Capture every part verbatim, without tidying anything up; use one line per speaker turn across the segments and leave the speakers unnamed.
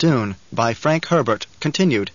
Dune by Frank Herbert, continued.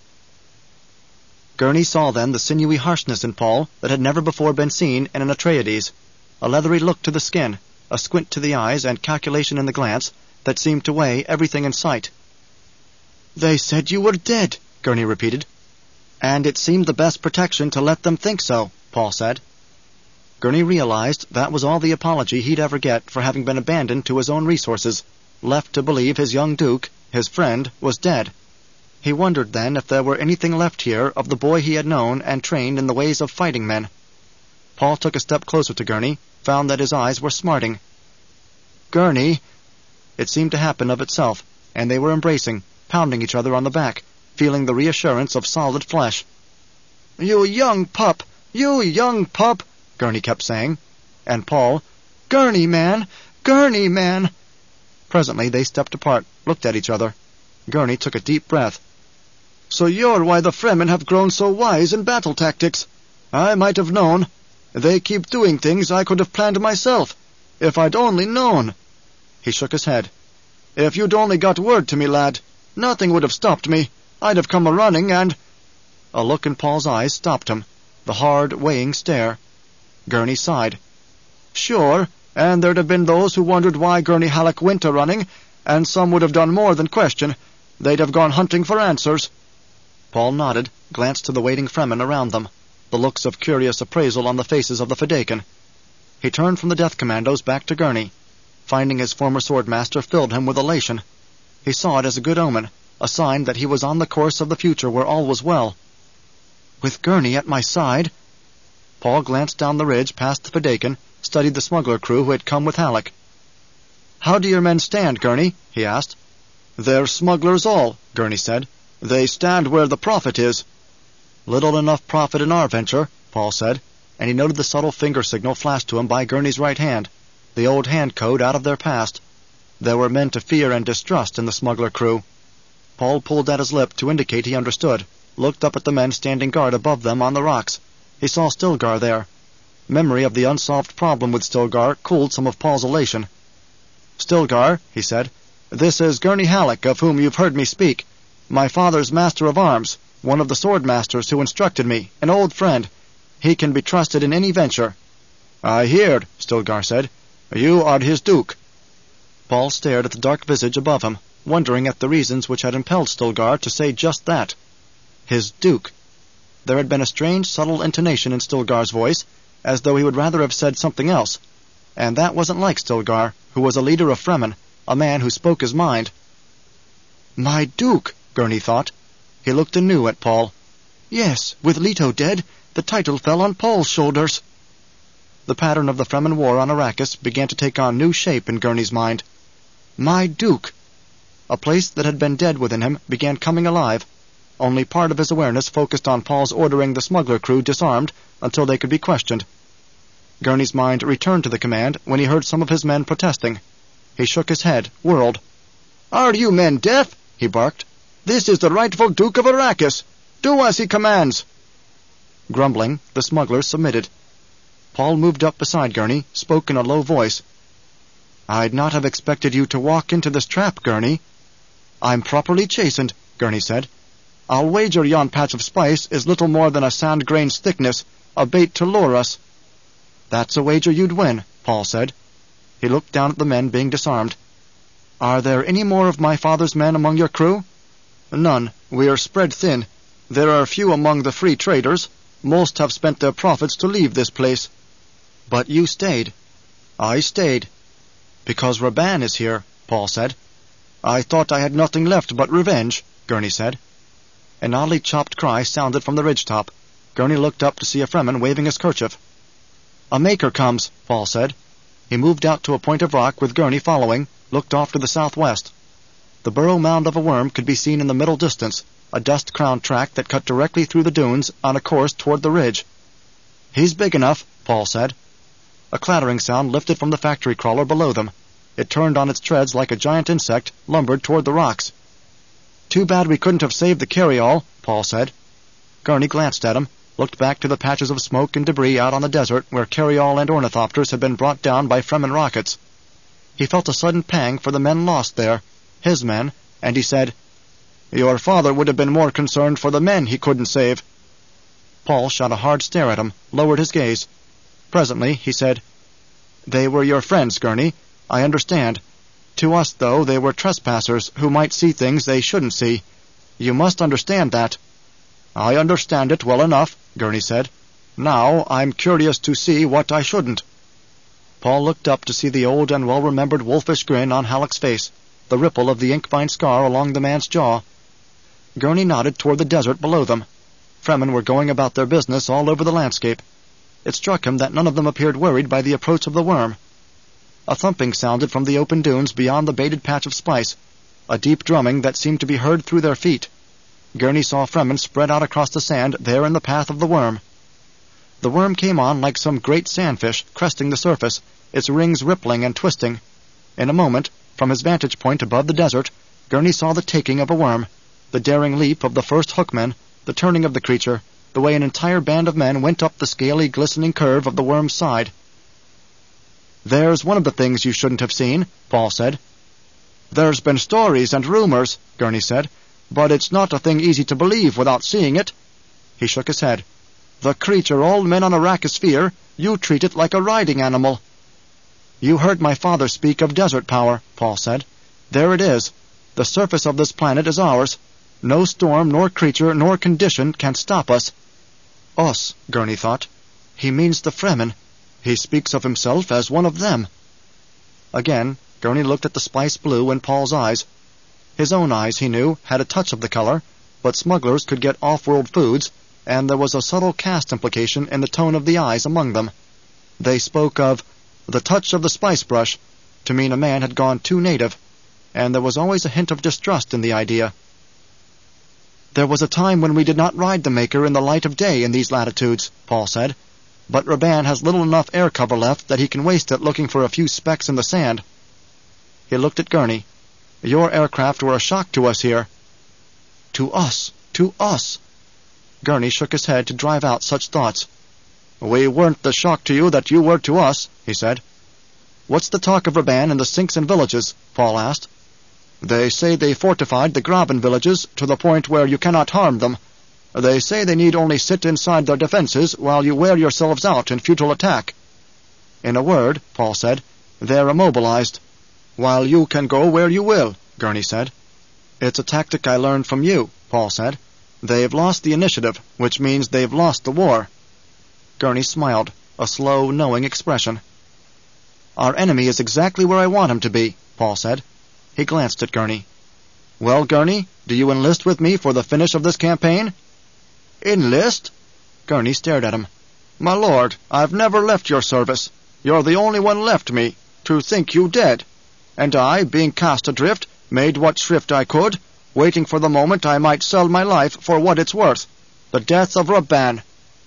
Gurney saw then the sinewy harshness in Paul that had never before been seen in an Atreides, a leathery look to the skin, a squint to the eyes, and calculation in the glance that seemed to weigh everything in sight. "They said you were dead," Gurney repeated. "And it seemed the best protection to let them think so," Paul said. Gurney realized that was all the apology he'd ever get for having been abandoned to his own resources, left to believe his young Duke, his friend, was dead. He wondered then if there were anything left here of the boy he had known and trained in the ways of fighting men. Paul took a step closer to Gurney, found that his eyes were smarting. "Gurney!" It seemed to happen of itself, and they were embracing, pounding each other on the back, feeling the reassurance of solid flesh. "You young pup! You young pup!" Gurney kept saying. And Paul, "Gurney, man! Gurney, man!" Presently they stepped apart, looked at each other. Gurney took a deep breath. "So you're why the Fremen have grown so wise in battle tactics. I might have known. They keep doing things I could have planned myself, if I'd only known." He shook his head. "If you'd only got word to me, lad, nothing would have stopped me. I'd have come a-running and—" A look in Paul's eyes stopped him, the hard, weighing stare. Gurney sighed. "Sure, and there'd have been those who wondered why Gurney Halleck went a-running, and some would have done more than question. They'd have gone hunting for answers." Paul nodded, glanced to the waiting Fremen around them, the looks of curious appraisal on the faces of the Fedaykin. He turned from the death commandos back to Gurney. Finding his former swordmaster filled him with elation. He saw it as a good omen, a sign that he was on the course of the future where all was well. "With Gurney at my side—" Paul glanced down the ridge past the Fedaykin, studied the smuggler crew who had come with Halleck. "How do your men stand, Gurney?" he asked. "They're smugglers all," Gurney said. "They stand where the profit is." "Little enough profit in our venture," Paul said, and he noted the subtle finger signal flashed to him by Gurney's right hand, the old hand code out of their past. There were men to fear and distrust in the smuggler crew. Paul pulled at his lip to indicate he understood, looked up at the men standing guard above them on the rocks. He saw Stilgar there. Memory of the unsolved problem with Stilgar cooled some of Paul's elation. "Stilgar," he said, "this is Gurney Halleck, of whom you've heard me speak. My father's master of arms, one of the sword masters who instructed me, an old friend. He can be trusted in any venture." "I heard," Stilgar said. "You are his Duke." Paul stared at the dark visage above him, wondering at the reasons which had impelled Stilgar to say just that. His Duke. There had been a strange, subtle intonation in Stilgar's voice, as though he would rather have said something else. And that wasn't like Stilgar, who was a leader of Fremen, a man who spoke his mind. "My Duke," Gurney thought. He looked anew at Paul. "Yes, with Leto dead, the title fell on Paul's shoulders." The pattern of the Fremen war on Arrakis began to take on new shape in Gurney's mind. My Duke. A place that had been dead within him began coming alive. Only part of his awareness focused on Paul's ordering the smuggler crew disarmed until they could be questioned. Gurney's mind returned to the command when he heard some of his men protesting. He shook his head, whirled. "Are you men deaf?" he barked. "This is the rightful Duke of Arrakis. Do as he commands." Grumbling, the smugglers submitted. Paul moved up beside Gurney, spoke in a low voice. "I'd not have expected you to walk into this trap, Gurney." "I'm properly chastened," Gurney said. "I'll wager yon patch of spice is little more than a sand grain's thickness, a bait to lure us." "That's a wager you'd win," Paul said. He looked down at the men being disarmed. "Are there any more of my father's men among your crew?" "None. We are spread thin. There are few among the free traders. Most have spent their profits to leave this place." "But you stayed." "I stayed." "Because Rabban is here," Paul said. "I thought I had nothing left but revenge," Gurney said. An oddly chopped cry sounded from the ridge-top. Gurney looked up to see a Fremen waving his kerchief. "A maker comes," Paul said. He moved out to a point of rock with Gurney following, looked off to the southwest. The burrow mound of a worm could be seen in the middle distance, a dust-crowned track that cut directly through the dunes on a course toward the ridge. "He's big enough," Paul said. A clattering sound lifted from the factory crawler below them. It turned on its treads like a giant insect, lumbered toward the rocks. "Too bad we couldn't have saved the carryall," Paul said. Gurney glanced at him, looked back to the patches of smoke and debris out on the desert where carryall and ornithopters had been brought down by Fremen rockets. He felt a sudden pang for the men lost there, his men, and he said, "Your father would have been more concerned for the men he couldn't save." Paul shot a hard stare at him, lowered his gaze. Presently he said, "They were your friends, Gurney. I understand. To us, though, they were trespassers who might see things they shouldn't see. You must understand that." "I understand it well enough," Gurney said. "Now I'm curious to see what I shouldn't." Paul looked up to see the old and well-remembered wolfish grin on Halleck's face, the ripple of the ink-vine scar along the man's jaw. Gurney nodded toward the desert below them. Fremen were going about their business all over the landscape. It struck him that none of them appeared worried by the approach of the worm. A thumping sounded from the open dunes beyond the baited patch of spice, a deep drumming that seemed to be heard through their feet. Gurney saw Fremen spread out across the sand there in the path of the worm. The worm came on like some great sandfish cresting the surface, its rings rippling and twisting. In a moment, from his vantage point above the desert, Gurney saw the taking of a worm, the daring leap of the first hookman, the turning of the creature, the way an entire band of men went up the scaly, glistening curve of the worm's side. "There's one of the things you shouldn't have seen," Paul said. "There's been stories and rumors," Gurney said, "but it's not a thing easy to believe without seeing it." He shook his head. "The creature all men on Arrakis fear, you treat it like a riding animal." "You heard my father speak of desert power," Paul said. "There it is. The surface of this planet is ours. No storm, nor creature, nor condition can stop us." Us, Gurney thought. He means the Fremen. He speaks of himself as one of them. Again, Gurney looked at the spice blue in Paul's eyes. His own eyes, he knew, had a touch of the color, but smugglers could get off-world foods, and there was a subtle caste implication in the tone of the eyes among them. They spoke of the touch of the spice brush, to mean a man had gone too native, and there was always a hint of distrust in the idea. "There was a time when we did not ride the Maker in the light of day in these latitudes," Paul said, "but Rabban has little enough air cover left that he can waste it looking for a few specks in the sand." He looked at Gurney. "Your aircraft were a shock to us here." "To us! To us!" Gurney shook his head to drive out such thoughts. "We weren't the shock to you that you were to us," he said. "What's the talk of Rabban in the sinks and villages?" Paul asked. "They say they fortified the Graben villages to the point where you cannot harm them. They say they need only sit inside their defenses while you wear yourselves out in futile attack." "In a word," Paul said, "they're immobilized." "While you can go where you will," Gurney said. "It's a tactic I learned from you," Paul said. "They've lost the initiative, which means they've lost the war." Gurney smiled, a slow, knowing expression. "Our enemy is exactly where I want him to be," Paul said. He glanced at Gurney. "Well, Gurney, do you enlist with me for the finish of this campaign?" "Enlist?" Gurney stared at him. "My lord, I've never left your service. You're the only one left me, to think you dead. And I, being cast adrift, made what shrift I could, waiting for the moment I might sell my life for what it's worth. The death of Rabban."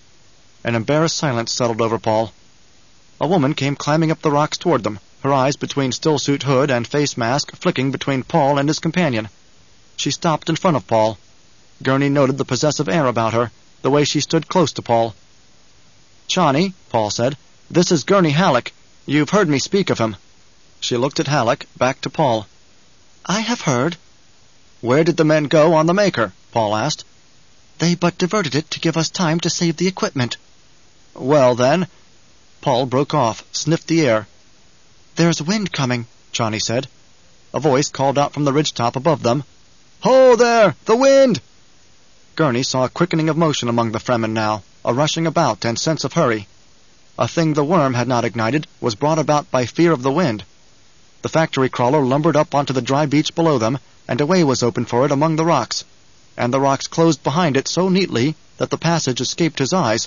An embarrassed silence settled over Paul. A woman came climbing up the rocks toward them, her eyes between stillsuit hood and face mask flicking between Paul and his companion. She stopped in front of Paul. Gurney noted the possessive air about her, the way she stood close to Paul. "Chani," Paul said, "this is Gurney Halleck. You've heard me speak of him." She looked at Halleck, back to Paul. "I have heard." "Where did the men go on the Maker?" Paul asked. "They but diverted it to give us time to save the equipment." "Well, then—" Paul broke off, sniffed the air. "There's wind coming," Chani said. A voice called out from the ridgetop above them. "Ho there! The wind!" Gurney saw a quickening of motion among the Fremen now, a rushing about and sense of hurry. A thing the worm had not ignited was brought about by fear of the wind. The factory crawler lumbered up onto the dry beach below them, and a way was open for it among the rocks, and the rocks closed behind it so neatly that the passage escaped his eyes.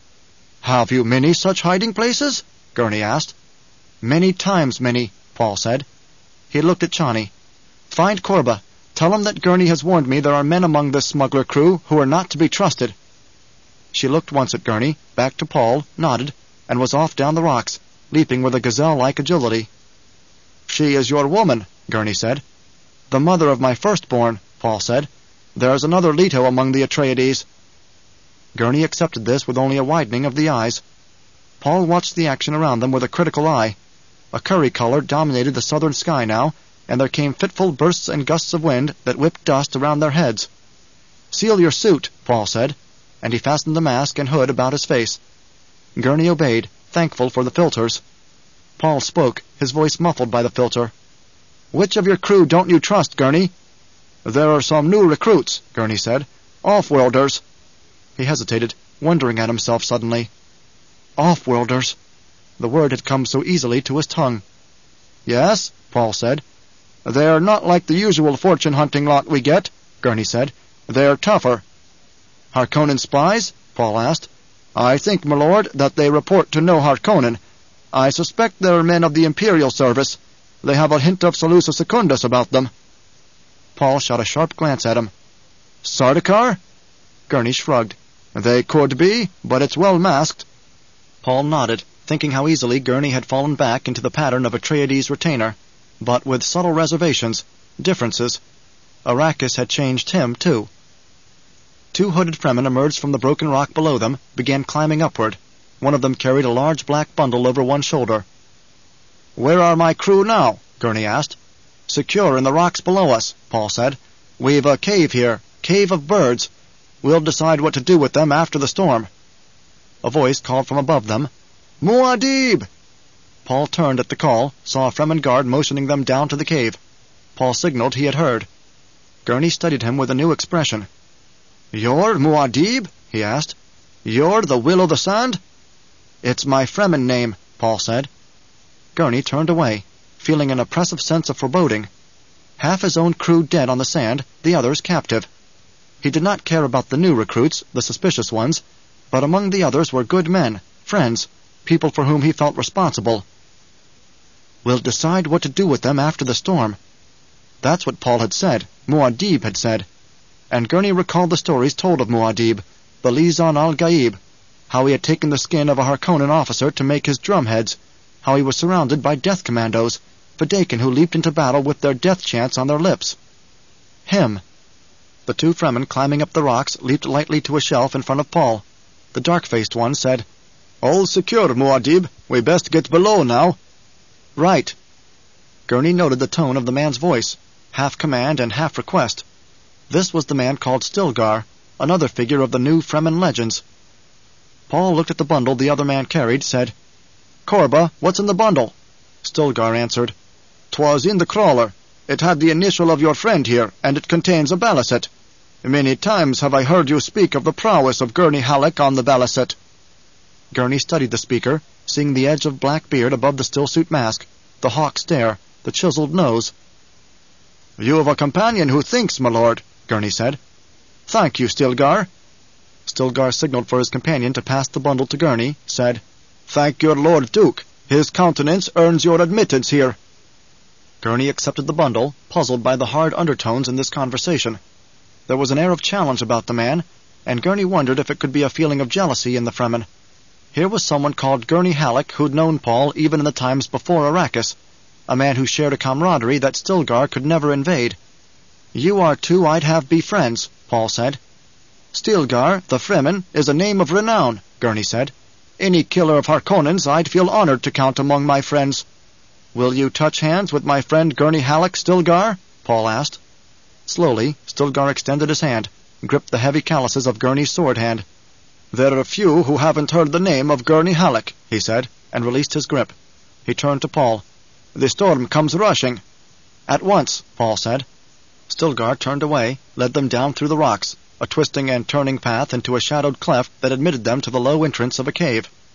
"Have you many such hiding places?" Gurney asked. "Many times many," Paul said. He looked at Chani. "Find Korba. Tell him that Gurney has warned me there are men among this smuggler crew who are not to be trusted." She looked once at Gurney, back to Paul, nodded, and was off down the rocks, leaping with a gazelle-like agility. "She is your woman," Gurney said. "The mother of my firstborn," Paul said. "There's another Leto among the Atreides." Gurney accepted this with only a widening of the eyes. Paul watched the action around them with a critical eye. A curry color dominated the southern sky now, and there came fitful bursts and gusts of wind that whipped dust around their heads. "Seal your suit," Paul said, and he fastened the mask and hood about his face. Gurney obeyed, thankful for the filters. Paul spoke, his voice muffled by the filter. "Which of your crew don't you trust, Gurney?" "There are some new recruits," Gurney said. "Off-worlders." He hesitated, wondering at himself suddenly. Off-worlders. The word had come so easily to his tongue. "Yes," Paul said. "They're not like the usual fortune-hunting lot we get," Gurney said. "They're tougher." "Harkonnen spies?" Paul asked. "I think, my lord, that they report to no Harkonnen. I suspect they're men of the Imperial service. They have a hint of Salusa Secundus about them." Paul shot a sharp glance at him. "Sardaukar?" Gurney shrugged. "They could be, but it's well masked." Paul nodded, thinking how easily Gurney had fallen back into the pattern of Atreides' retainer, but with subtle reservations, differences. Arrakis had changed him, too. Two hooded Fremen emerged from the broken rock below them, began climbing upward. One of them carried a large black bundle over one shoulder. "Where are my crew now?" Gurney asked. "Secure in the rocks below us," Paul said. "We've a cave here, Cave of Birds. We'll decide what to do with them after the storm." A voice called from above them, "Muad'Dib!" Paul turned at the call, saw a Fremen guard motioning them down to the cave. Paul signaled he had heard. Gurney studied him with a new expression. "You're Muad'Dib?" he asked. "You're the Will o' the Sand?" "It's my Fremen name," Paul said. Gurney turned away, feeling an oppressive sense of foreboding. Half his own crew dead on the sand, the others captive. He did not care about the new recruits, the suspicious ones, but among the others were good men, friends, people for whom he felt responsible. "We'll decide what to do with them after the storm." That's what Paul had said, Muad'Dib had said. And Gurney recalled the stories told of Muad'Dib, the Lisan al-Gaib, how he had taken the skin of a Harkonnen officer to make his drumheads, how he was surrounded by death commandos, Fedaykin who leaped into battle with their death chants on their lips. Him. The two Fremen climbing up the rocks leaped lightly to a shelf in front of Paul. The dark-faced one said, "All secure, Muad'Dib. We best get below now." "Right." Gurney noted the tone of the man's voice, half command and half request. This was the man called Stilgar, another figure of the new Fremen legends. Paul looked at the bundle the other man carried, said, "Korba, what's in the bundle?" Stilgar answered, "'Twas in the crawler. It had the initial of your friend here, and it contains a balisette. Many times have I heard you speak of the prowess of Gurney Halleck on the balisette." Gurney studied the speaker, seeing the edge of black beard above the stillsuit mask, the hawk stare, the chiseled nose. "You have a companion who thinks, my lord," Gurney said. "Thank you, Stilgar." Stilgar signaled for his companion to pass the bundle to Gurney, said, "Thank your Lord Duke. His countenance earns your admittance here." Gurney accepted the bundle, puzzled by the hard undertones in this conversation. There was an air of challenge about the man, and Gurney wondered if it could be a feeling of jealousy in the Fremen. Here was someone called Gurney Halleck who'd known Paul even in the times before Arrakis, a man who shared a camaraderie that Stilgar could never invade. "You are two I'd have be friends," Paul said. "Stilgar, the Fremen, is a name of renown," Gurney said. "Any killer of Harkonnens I'd feel honored to count among my friends." "Will you touch hands with my friend Gurney Halleck, Stilgar?" Paul asked. Slowly, Stilgar extended his hand, gripped the heavy calluses of Gurney's sword hand. "There are few who haven't heard the name of Gurney Halleck," he said, and released his grip. He turned to Paul. "The storm comes rushing." "At once," Paul said. Stilgar turned away, led them down through the rocks, a twisting and turning path into a shadowed cleft that admitted them to the low entrance of a cave.